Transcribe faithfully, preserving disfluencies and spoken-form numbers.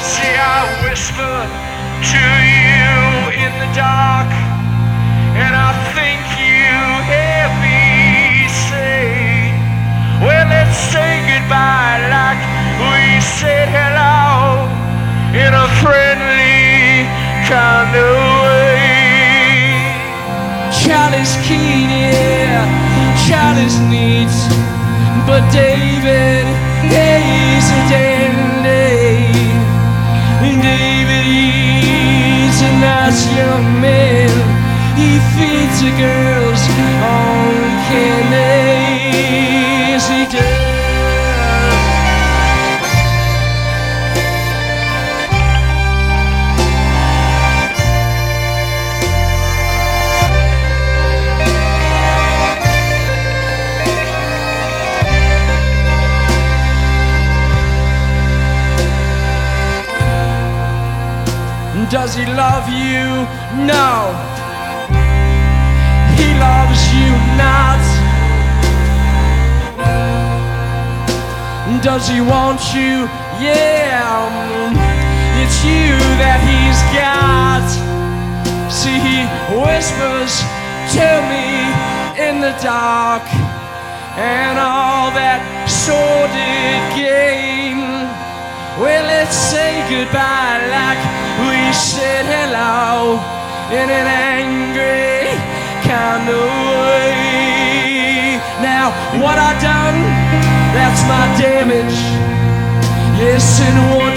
See, I whisper to you in the dark, and I think you hear me say, well, let's say goodbye like we said hello, in a friendly kind of way. Charlie's keen, yeah, Charlie's neat, but David, he's a dandy. David, he's a nice young man. He feeds the girls on candies. He does. Does he love you? No. He loves you not. Does he want you? Yeah. It's you that he's got. See, he whispers to me in the dark, and all that sordid game. Well, let's say goodbye like we said hello, in an angry kind of way. Now, what I done, that's my damage. Yes, and one